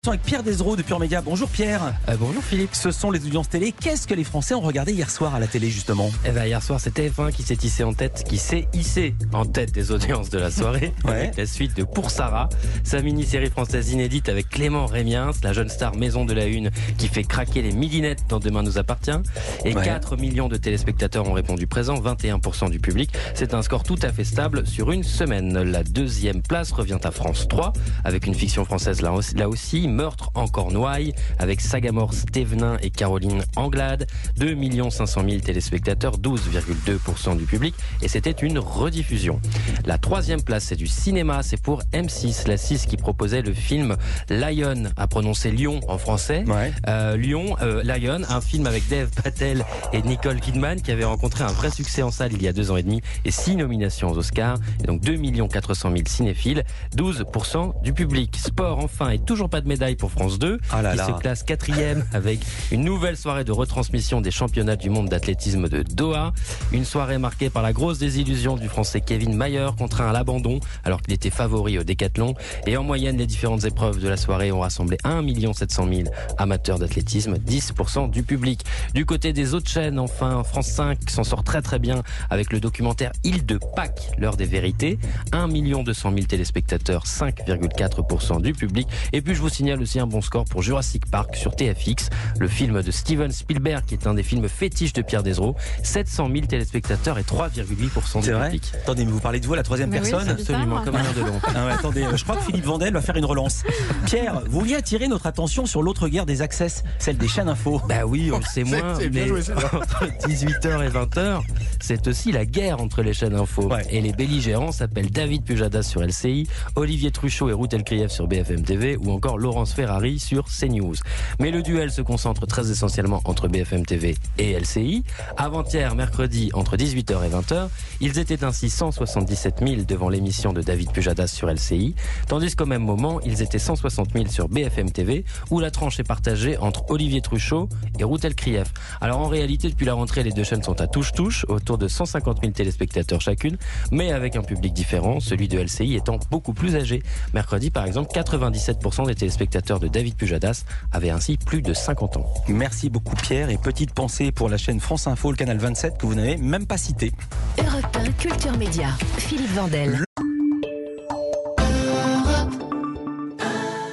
Avec Pierre Desraux de Pure Média. Bonjour Pierre. Bonjour Philippe. Ce sont les audiences télé. Qu'est-ce que les Français ont regardé hier soir à la télé justement? Hier soir c'était TF1 qui s'est hissé en tête des audiences de la soirée. Ouais. Avec la suite de Pour Sarah, sa mini-série française inédite avec Clément Rémiens, la jeune star maison de la une qui fait craquer les midinettes dans Demain nous appartient. Et 4 millions de téléspectateurs ont répondu présent, 21% du public. C'est un score tout à fait stable sur une semaine. La deuxième place revient à France 3 avec une fiction française là aussi, Meurtre en Cornouailles, avec Sagamore Stevenin et Caroline Anglade. 2 500 000 téléspectateurs, 12,2% du public, et c'était une rediffusion. La troisième place, c'est du cinéma, c'est pour M6, la 6 qui proposait le film Lion, à prononcer Lion en français. Lion, un film avec Dev Patel et Nicole Kidman qui avait rencontré un vrai succès en salle il y a 2 ans et demi et 6 nominations aux Oscars. Et donc 2 400 000 cinéphiles, 12% du public. Sport enfin, et toujours pas de médaille pour France 2, qui se classe 4e avec une nouvelle soirée de retransmission des championnats du monde d'athlétisme de Doha. Une soirée marquée par la grosse désillusion du français Kevin Mayer, contraint à l'abandon alors qu'il était favori au décathlon. Et en moyenne, les différentes épreuves de la soirée ont rassemblé 1 700 000 amateurs d'athlétisme, 10% du public. Du côté des autres chaînes, enfin, France 5 s'en sort très très bien avec le documentaire Île de Pâques, l'heure des vérités. 1 200 000 téléspectateurs, 5,4% du public. Et puis je vous signale aussi un bon score pour Jurassic Park sur TFX, le film de Steven Spielberg qui est un des films fétiches de Pierre Desraux. 700 000 téléspectateurs et 3,8% du public. Attendez, mais vous parlez de vous à la troisième personne? Oui, absolument, comme un de long. Attendez, je crois que Philippe Vandel va faire une relance. Pierre, vous vouliez attirer notre attention sur l'autre guerre des access, celle des chaînes info. Bah oui, on le sait moins, mais entre 18h et 20h, c'est aussi la guerre entre les chaînes info. Et les belligérants s'appellent David Pujadas sur LCI, Olivier Truchot et Ruth Elkrieff sur BFM TV ou encore Laurence Ferrari sur CNews. Mais le duel se concentre très essentiellement entre BFM TV et LCI. Avant-hier, mercredi, entre 18h et 20h, ils étaient ainsi 177 000 devant l'émission de David Pujadas sur LCI, tandis qu'au même moment, ils étaient 160 000 sur BFM TV, où la tranche est partagée entre Olivier Truchot et Ruth Elkrieff. Alors en réalité, depuis la rentrée, les deux chaînes sont à touche-touche, autour de 150 000 téléspectateurs chacune, mais avec un public différent, celui de LCI étant beaucoup plus âgé. Mercredi, par exemple, 97% des téléspectateurs de David Pujadas avaient ainsi plus de 50 ans. Merci beaucoup Pierre, et petite pensée pour la chaîne France Info, le canal 27, que vous n'avez même pas cité. Europe 1 Culture Média, Philippe Vandel.